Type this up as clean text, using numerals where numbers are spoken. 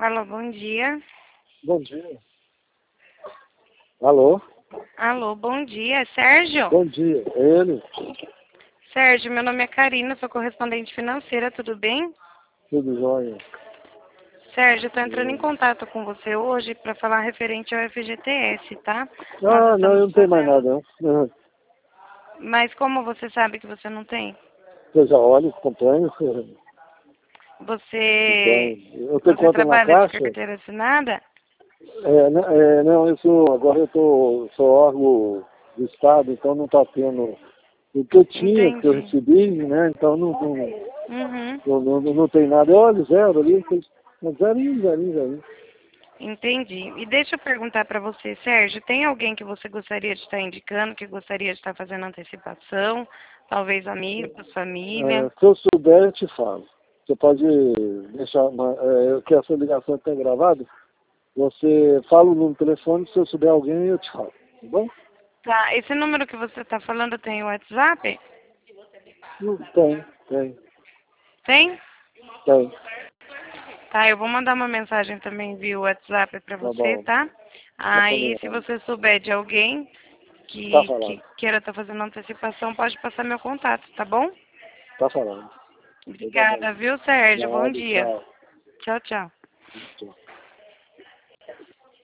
Alô, bom dia. Bom dia. Alô? Alô, bom dia. Sérgio? Bom dia. É ele? Sérgio, meu nome é Karina, sou correspondente financeira, tudo bem? Tudo jóia? Sérgio, eu estou entrando em contato com você hoje para falar referente ao FGTS, tá? Nós Ah, não, eu estamos não tenho mais fazendo... nada, não. Ah, Mas como você sabe que você não tem? eu já olho, acompanho. Você, Então, eu tenho você conta na trabalha de Caixa. carteira assinada? Não, agora sou órgão do Estado, então não está tendo o que eu tinha, que eu Entendi. recebi, né? Então Uhum. não tem nada. Eu olho zero ali, zerinho, zerinho, zerinho. Entendi. E deixa eu perguntar para você, Sérgio, tem alguém que você gostaria de estar indicando, que gostaria de estar fazendo antecipação? Talvez amigos, família? Se eu souber, eu te falo. Você pode deixar que essa ligação está gravada. Você fala o número do telefone, se eu souber alguém, eu te falo. Tá bom? Tá, esse número que você está falando tem o WhatsApp? Não, tem. Tem? Tá Tá, eu vou mandar uma mensagem também via WhatsApp para você, bom. tá? Tá Aí, se combinado. você souber de alguém Tá que falando. queira estar fazendo antecipação, pode passar meu contato, tá bom? Tá falando. Tudo bem. Obrigada, viu, Sérgio? Bom Nada, dia. tchau. Tchau, tchau. Tchau.